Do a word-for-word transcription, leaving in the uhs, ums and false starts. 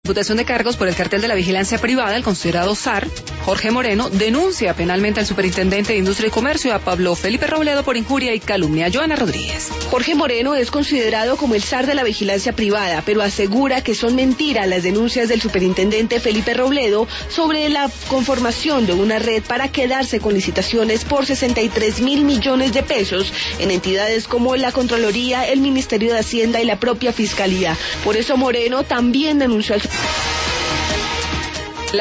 Imputación de cargos por el cartel de la vigilancia privada, el considerado S A R, Jorge Moreno, denuncia penalmente al superintendente de Industria y Comercio, a Pablo Felipe Robledo, por injuria y calumnia. Joana Rodríguez. Jorge Moreno es considerado como el S A R de la vigilancia privada, pero asegura que son mentiras las denuncias del superintendente Felipe Robledo sobre la conformación de una red para quedarse con licitaciones por sesenta y tres mil millones de pesos en entidades como la Contraloría, el Ministerio de Hacienda y la propia Fiscalía. Por eso Moreno también denunció al